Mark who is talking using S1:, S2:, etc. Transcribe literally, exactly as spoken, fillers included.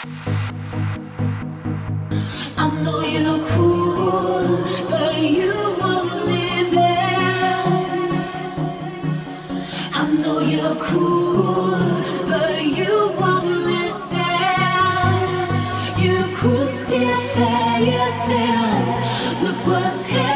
S1: I know you're cool, but you won't live there. I know you're cool, but you won't listen. You crucify yourself. Look what's happening.